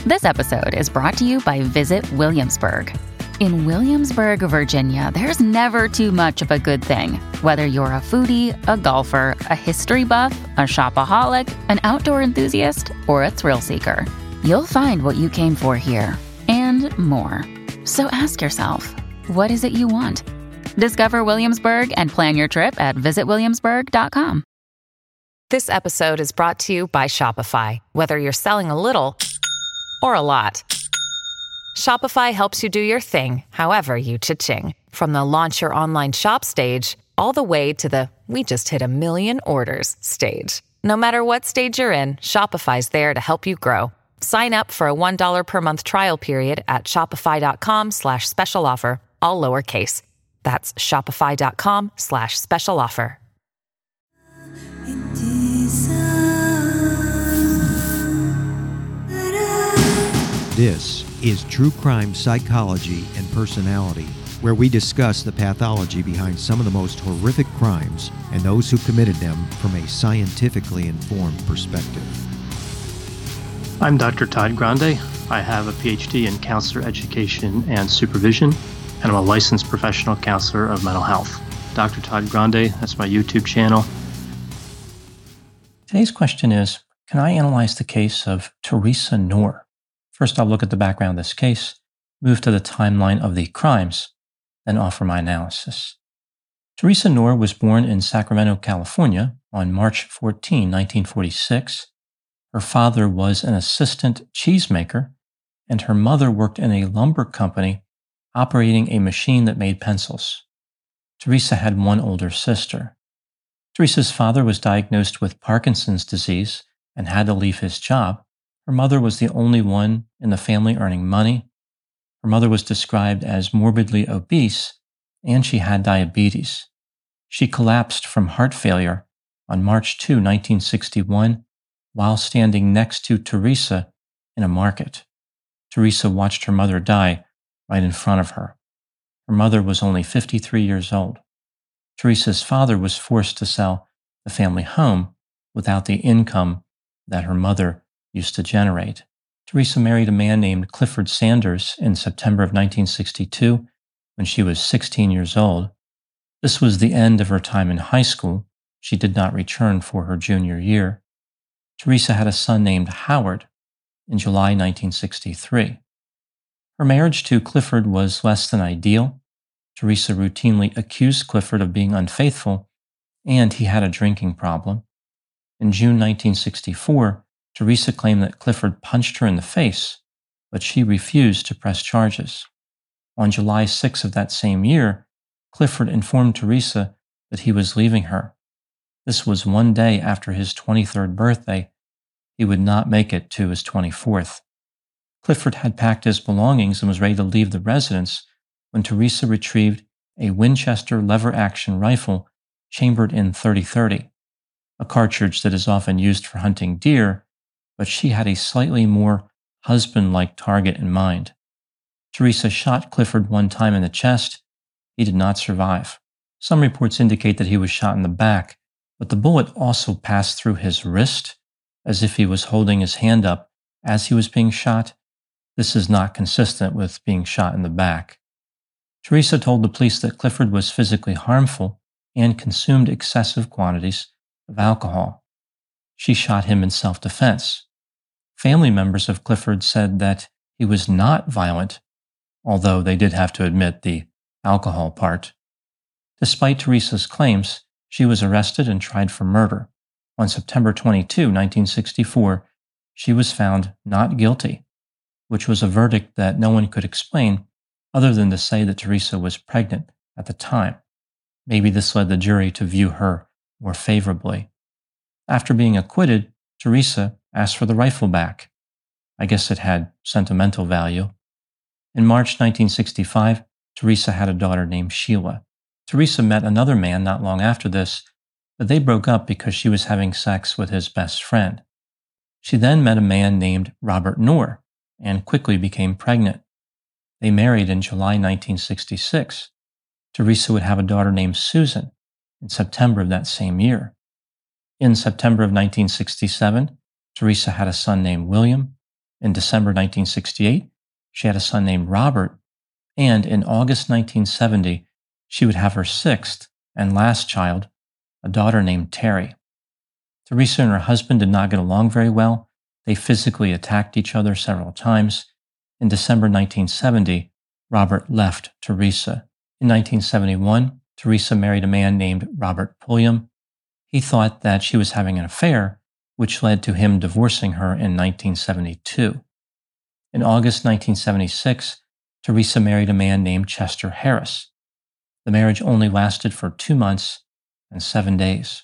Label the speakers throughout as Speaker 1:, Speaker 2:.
Speaker 1: This episode is brought to you by Visit Williamsburg. In Williamsburg, Virginia, there's never too much of a good thing. Whether you're a foodie, a golfer, a history buff, a shopaholic, an outdoor enthusiast, or a thrill seeker, you'll find what you came for here and more. So ask yourself, what is it you want? Discover Williamsburg and plan your trip at visitwilliamsburg.com.
Speaker 2: This episode is brought to you by Shopify. Whether you're selling a little or a lot, Shopify helps you do your thing, however you cha-ching. From the launch your online shop stage, all the way to the we just hit 1 million orders stage. No matter what stage you're in, Shopify's there to help you grow. Sign up for a $1 per month trial period at shopify.com/special offer, all lowercase. That's shopify.com/special offer.
Speaker 3: This is True Crime Psychology and Personality, where we discuss the pathology behind some of the most horrific crimes and those who committed them from a scientifically informed perspective.
Speaker 4: I'm Dr. Todd Grande. I have a PhD in counselor education and supervision, and I'm a licensed professional counselor of mental health. Dr. Todd Grande, that's my YouTube channel.
Speaker 5: Today's question is, can I analyze the case of Teresa Noor? First, I'll look at the background of this case, move to the timeline of the crimes, then offer my analysis. Teresa Noor was born in Sacramento, California on March 14, 1946. Her father was an assistant cheesemaker, and her mother worked in a lumber company operating a machine that made pencils. Teresa had one older sister. Teresa's father was diagnosed with Parkinson's disease and had to leave his job. Her mother was the only one in the family earning money. Her mother was described as morbidly obese, and she had diabetes. She collapsed from heart failure on March 2, 1961, while standing next to Teresa in a market. Teresa watched her mother die right in front of her. Her mother was only 53 years old. Teresa's father was forced to sell the family home without the income that her mother used to generate. Teresa married a man named Clifford Sanders in September of 1962 when she was 16 years old. This was the end of her time in high school. She did not return for her junior year. Teresa had a son named Howard in July 1963. Her marriage to Clifford was less than ideal. Teresa routinely accused Clifford of being unfaithful, and he had a drinking problem. In June 1964, Teresa claimed that Clifford punched her in the face, but she refused to press charges. On July 6 of that same year, Clifford informed Teresa that he was leaving her. This was one day after his 23rd birthday. He would not make it to his 24th. Clifford had packed his belongings and was ready to leave the residence when Teresa retrieved a Winchester lever-action rifle chambered in .30-30, a cartridge that is often used for hunting deer, but she had a slightly more husband-like target in mind. Teresa shot Clifford one time in the chest. He did not survive. Some reports indicate that he was shot in the back, but the bullet also passed through his wrist, as if he was holding his hand up as he was being shot. This is not consistent with being shot in the back. Teresa told the police that Clifford was physically harmful and consumed excessive quantities of alcohol. She shot him in self-defense. Family members of Clifford said that he was not violent, although they did have to admit the alcohol part. Despite Teresa's claims, she was arrested and tried for murder. On September 22, 1964, she was found not guilty, which was a verdict that no one could explain other than to say that Teresa was pregnant at the time. Maybe this led the jury to view her more favorably. After being acquitted, Teresa asked for the rifle back. I guess it had sentimental value. In March 1965, Teresa had a daughter named Sheila. Teresa met another man not long after this, but they broke up because she was having sex with his best friend. She then met a man named Robert Noor and quickly became pregnant. They married in July 1966. Teresa would have a daughter named Susan in September of that same year. In September of 1967, Teresa had a son named William. In December 1968, she had a son named Robert, and in August 1970, she would have her sixth and last child, a daughter named Terry. Teresa and her husband did not get along very well. They physically attacked each other several times. In December 1970, Robert left Teresa. In 1971, Teresa married a man named Robert Pulliam. He thought that she was having an affair, which led to him divorcing her in 1972. In August 1976, Teresa married a man named Chester Harris. The marriage only lasted for 2 months and 7 days.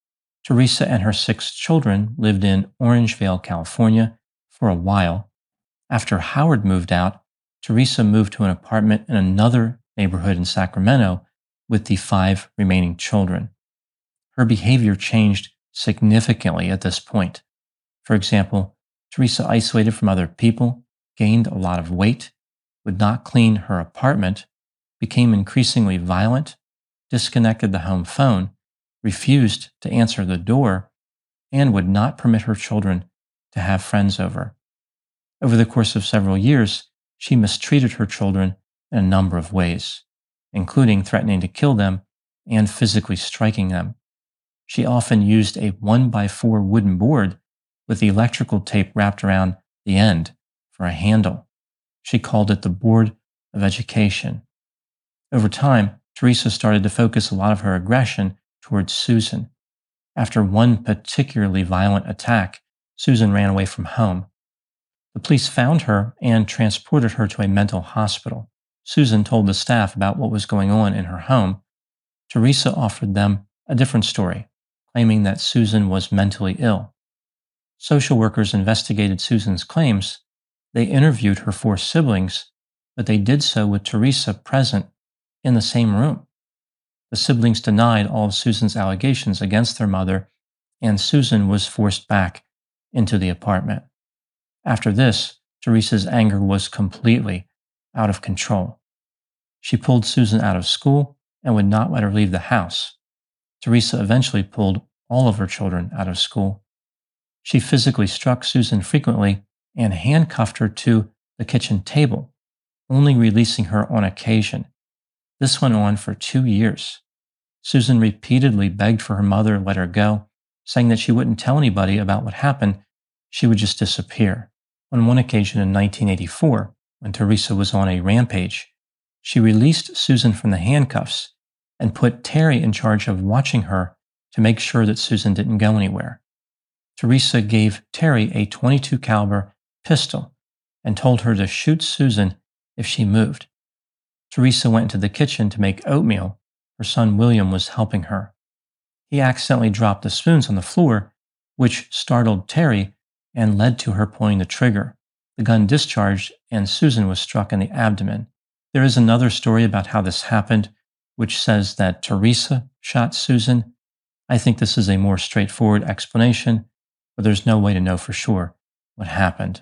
Speaker 5: Teresa and her 6 children lived in Orangevale, California, for a while. After Howard moved out, Teresa moved to an apartment in another neighborhood in Sacramento with the 5 remaining children. Her behavior changed significantly at this point. For example, Teresa isolated from other people, gained a lot of weight, would not clean her apartment, became increasingly violent, disconnected the home phone, refused to answer the door, and would not permit her children to have friends over. Over the course of several years, she mistreated her children in a number of ways, including threatening to kill them and physically striking them. She often used a 1x4 wooden board with the electrical tape wrapped around the end for a handle. She called it the board of education. Over time, Teresa started to focus a lot of her aggression towards Susan. After one particularly violent attack, Susan ran away from home. The police found her and transported her to a mental hospital. Susan told the staff about what was going on in her home. Teresa offered them a different story, claiming that Susan was mentally ill. Social workers investigated Susan's claims. They interviewed her 4 siblings, but they did so with Teresa present in the same room. The siblings denied all of Susan's allegations against their mother, and Susan was forced back into the apartment. After this, Teresa's anger was completely out of control. She pulled Susan out of school and would not let her leave the house. Teresa eventually pulled all of her children out of school. She physically struck Susan frequently and handcuffed her to the kitchen table, only releasing her on occasion. This went on for 2 years. Susan repeatedly begged for her mother to let her go, saying that she wouldn't tell anybody about what happened. She would just disappear. On one occasion in 1984, when Teresa was on a rampage, she released Susan from the handcuffs and put Terry in charge of watching her to make sure that Susan didn't go anywhere. Teresa gave Terry a .22 caliber pistol and told her to shoot Susan if she moved. Teresa went into the kitchen to make oatmeal. Her son William was helping her. He accidentally dropped the spoons on the floor, which startled Terry and led to her pulling the trigger. The gun discharged and Susan was struck in the abdomen. There is another story about how this happened, which says that Teresa shot Susan. I think this is a more straightforward explanation, but there's no way to know for sure what happened.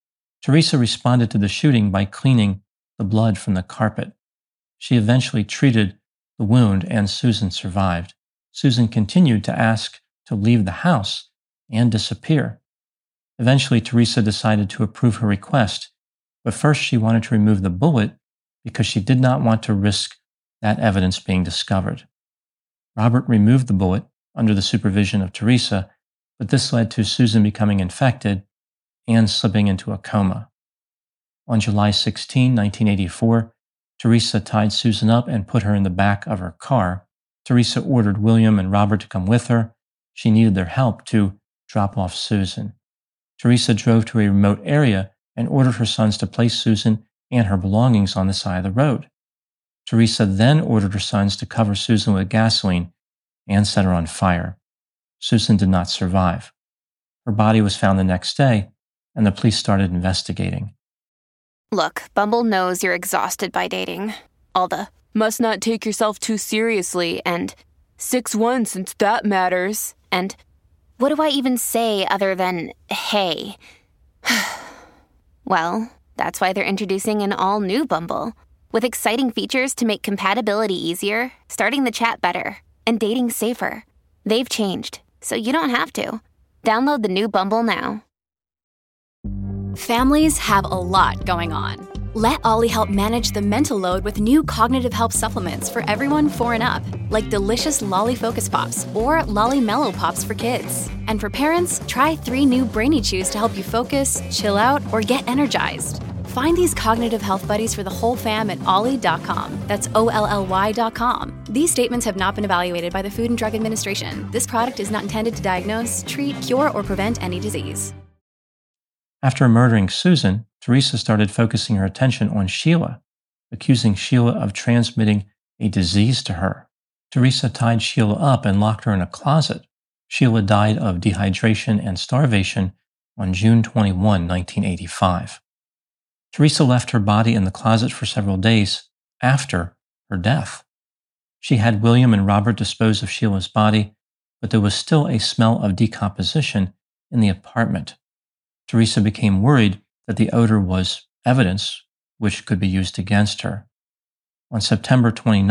Speaker 5: Teresa responded to the shooting by cleaning the blood from the carpet. She eventually treated the wound and Susan survived. Susan continued to ask to leave the house and disappear. Eventually, Teresa decided to approve her request, but first she wanted to remove the bullet because she did not want to risk that evidence being discovered. Robert removed the bullet under the supervision of Teresa, but this led to Susan becoming infected and slipping into a coma. On July 16, 1984, Teresa tied Susan up and put her in the back of her car. Teresa ordered William and Robert to come with her. She needed their help to drop off Susan. Teresa drove to a remote area and ordered her sons to place Susan and her belongings on the side of the road. Teresa then ordered her sons to cover Susan with gasoline and set her on fire. Susan did not survive. Her body was found the next day, and the police started investigating.
Speaker 6: Look, Bumble knows you're exhausted by dating. All the, must not take yourself too seriously, and 6'1" since that matters, and what do I even say other than, hey? Well, that's why they're introducing an all-new Bumble, with exciting features to make compatibility easier, starting the chat better, and dating safer. They've changed, so you don't have to. Download the new Bumble now.
Speaker 7: Families have a lot going on. Let Ollie help manage the mental load with new cognitive help supplements for everyone 4 and up, like delicious Lolly Focus Pops or Lolly Mellow Pops for kids. And for parents, try 3 new Brainy Chews to help you focus, chill out, or get energized. Find these cognitive health buddies for the whole fam at ollie.com. That's OLLY.com. These statements have not been evaluated by the Food and Drug Administration. This product is not intended to diagnose, treat, cure, or prevent any disease.
Speaker 5: After murdering Susan, Teresa started focusing her attention on Sheila, accusing Sheila of transmitting a disease to her. Teresa tied Sheila up and locked her in a closet. Sheila died of dehydration and starvation on June 21, 1985. Teresa left her body in the closet for several days after her death. She had William and Robert dispose of Sheila's body, but there was still a smell of decomposition in the apartment. Teresa became worried that the odor was evidence which could be used against her. On September 29,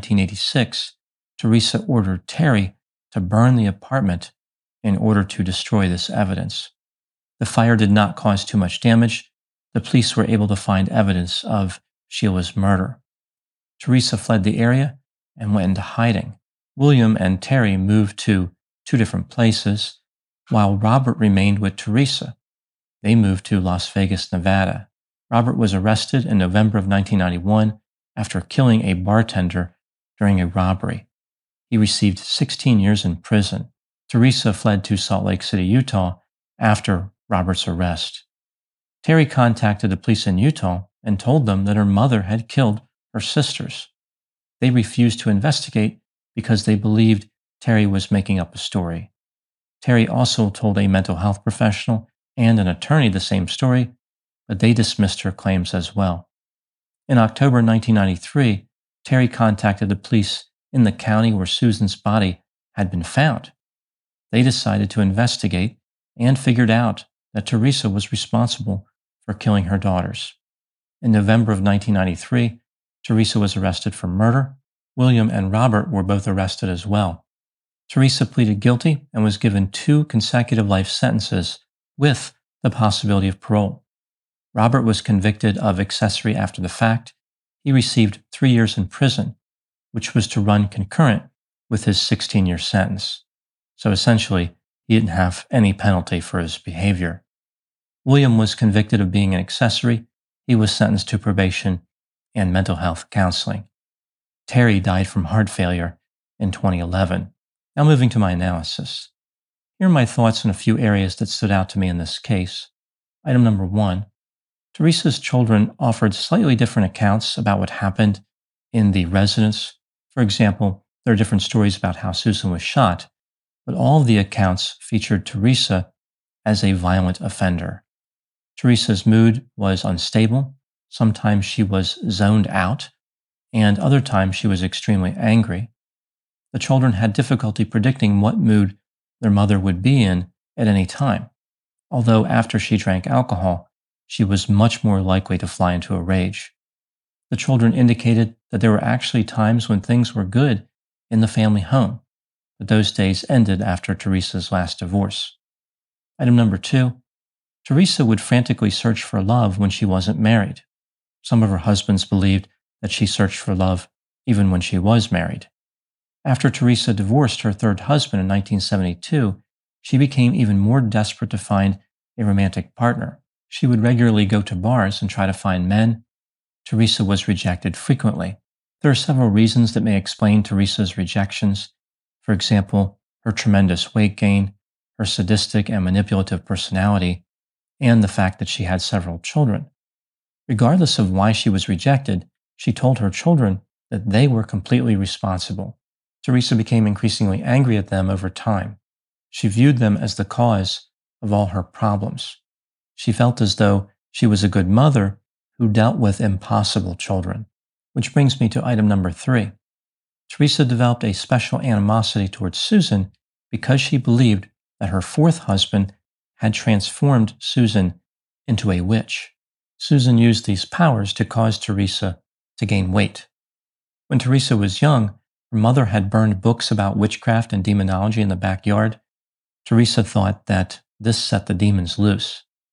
Speaker 5: 1986, Teresa ordered Terry to burn the apartment in order to destroy this evidence. The fire did not cause too much damage. The police were able to find evidence of Sheila's murder. Teresa fled the area and went into hiding. William and Terry moved to 2 different places, while Robert remained with Teresa. They moved to Las Vegas, Nevada. Robert was arrested in November of 1991 after killing a bartender during a robbery. He received 16 years in prison. Teresa fled to Salt Lake City, Utah after Robert's arrest. Terry contacted the police in Utah and told them that her mother had killed her sisters. They refused to investigate because they believed Terry was making up a story. Terry also told a mental health professional and an attorney the same story, but they dismissed her claims as well. In October 1993, Terry contacted the police in the county where Susan's body had been found. They decided to investigate and figured out that Teresa was responsible for killing her daughters. In November of 1993, Teresa was arrested for murder. William and Robert were both arrested as well. Teresa pleaded guilty and was given 2 consecutive life sentences with the possibility of parole. Robert was convicted of accessory after the fact. He received 3 years in prison, which was to run concurrent with his 16-year sentence. So essentially, he didn't have any penalty for his behavior. William was convicted of being an accessory. He was sentenced to probation and mental health counseling. Terry died from heart failure in 2011. Now moving to my analysis. Here are my thoughts on a few areas that stood out to me in this case. Item number 1, Teresa's children offered slightly different accounts about what happened in the residence. For example, there are different stories about how Susan was shot, but all of the accounts featured Teresa as a violent offender. Teresa's mood was unstable. Sometimes she was zoned out, and other times she was extremely angry. The children had difficulty predicting what mood their mother would be in at any time, although after she drank alcohol, she was much more likely to fly into a rage. The children indicated that there were actually times when things were good in the family home, but those days ended after Teresa's last divorce. Item number 2, Teresa would frantically search for love when she wasn't married. Some of her husbands believed that she searched for love even when she was married. After Teresa divorced her 3rd husband in 1972, she became even more desperate to find a romantic partner. She would regularly go to bars and try to find men. Teresa was rejected frequently. There are several reasons that may explain Teresa's rejections. For example, her tremendous weight gain, her sadistic and manipulative personality, and the fact that she had several children. Regardless of why she was rejected, she told her children that they were completely responsible. Teresa became increasingly angry at them over time. She viewed them as the cause of all her problems. She felt as though she was a good mother who dealt with impossible children. Which brings me to item number 3. Teresa developed a special animosity towards Susan because she believed that her 4th husband had transformed Susan into a witch. Susan used these powers to cause Teresa to gain weight. When Teresa was young, her mother had burned books about witchcraft and demonology in the backyard. Teresa thought that this set the demons loose.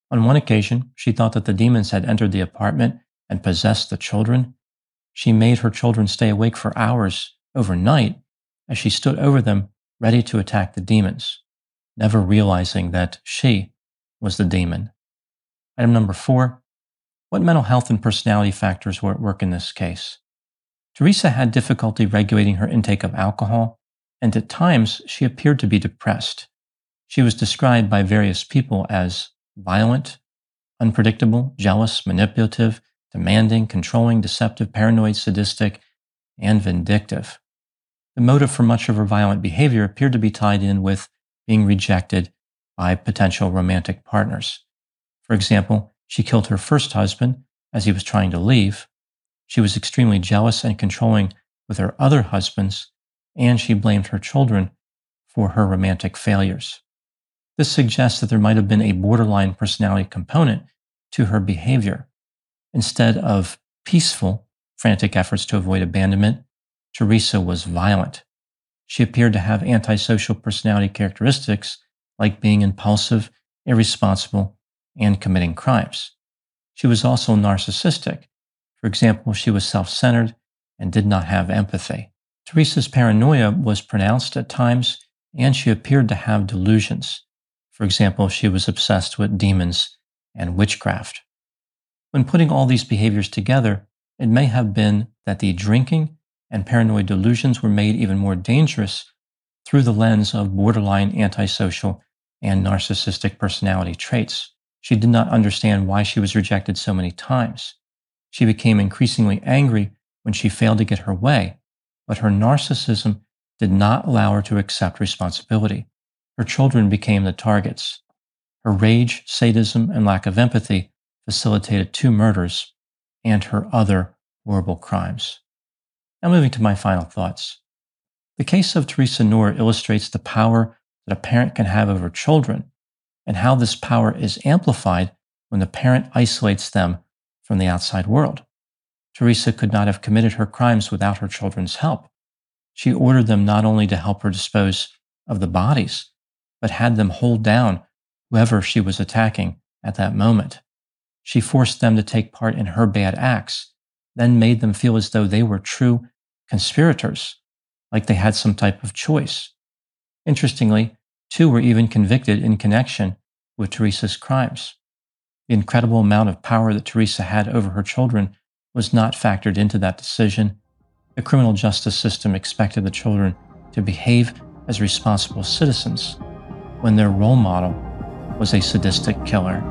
Speaker 5: On one occasion, she thought that the demons had entered the apartment and possessed the children. She made her children stay awake for hours overnight as she stood over them, ready to attack the demons, never realizing that she was the demon. Item number 4, what mental health and personality factors were at work in this case? Teresa had difficulty regulating her intake of alcohol, and at times she appeared to be depressed. She was described by various people as violent, unpredictable, jealous, manipulative, demanding, controlling, deceptive, paranoid, sadistic, and vindictive. The motive for much of her violent behavior appeared to be tied in with being rejected by potential romantic partners. For example, she killed her first husband as he was trying to leave. She was extremely jealous and controlling with her other husbands, and she blamed her children for her romantic failures. This suggests that there might have been a borderline personality component to her behavior. Instead of peaceful, frantic efforts to avoid abandonment, Teresa was violent. She appeared to have antisocial personality characteristics like being impulsive, irresponsible, and committing crimes. She was also narcissistic. For example, she was self-centered and did not have empathy. Teresa's paranoia was pronounced at times, and she appeared to have delusions. For example, she was obsessed with demons and witchcraft. When putting all these behaviors together, it may have been that the drinking and paranoid delusions were made even more dangerous through the lens of borderline antisocial and narcissistic personality traits. She did not understand why she was rejected so many times. She became increasingly angry when she failed to get her way, but her narcissism did not allow her to accept responsibility. Her children became the targets. Her rage, sadism, and lack of empathy facilitated 2 murders and her other horrible crimes. Now moving to my final thoughts. The case of Teresa Noor illustrates the power that a parent can have over children and how this power is amplified when the parent isolates them from the outside world. Teresa could not have committed her crimes without her children's help. She ordered them not only to help her dispose of the bodies, but had them hold down whoever she was attacking at that moment. She forced them to take part in her bad acts, then made them feel as though they were true conspirators, like they had some type of choice. Interestingly, 2 were even convicted in connection with Teresa's crimes. The incredible amount of power that Teresa had over her children was not factored into that decision. The criminal justice system expected the children to behave as responsible citizens when their role model was a sadistic killer.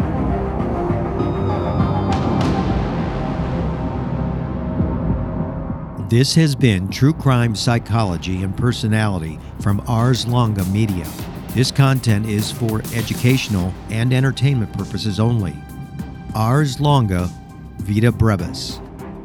Speaker 3: This has been True Crime Psychology and Personality from Ars Longa Media. This content is for educational and entertainment purposes only. Ars Longa, Vita Brevis.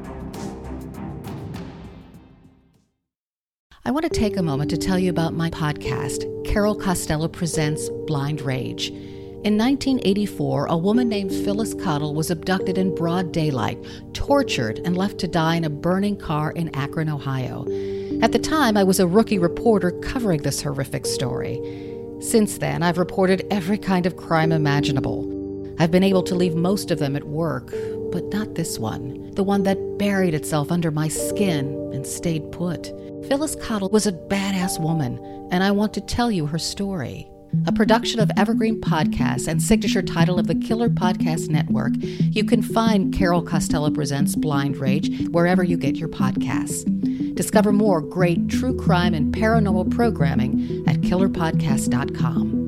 Speaker 8: I want to take a moment to tell you about my podcast, Carol Costello Presents Blind Rage. In 1984, a woman named Phyllis Cottle was abducted in broad daylight, tortured, and left to die in a burning car in Akron, Ohio. At the time, I was a rookie reporter covering this horrific story. Since then, I've reported every kind of crime imaginable. I've been able to leave most of them at work, but not this one, the one that buried itself under my skin and stayed put. Phyllis Cottle was a badass woman, and I want to tell you her story. A production of Evergreen Podcasts and signature title of the Killer Podcast Network, you can find Carol Costello Presents Blind Rage wherever you get your podcasts. Discover more great true crime and paranormal programming at killerpodcast.com.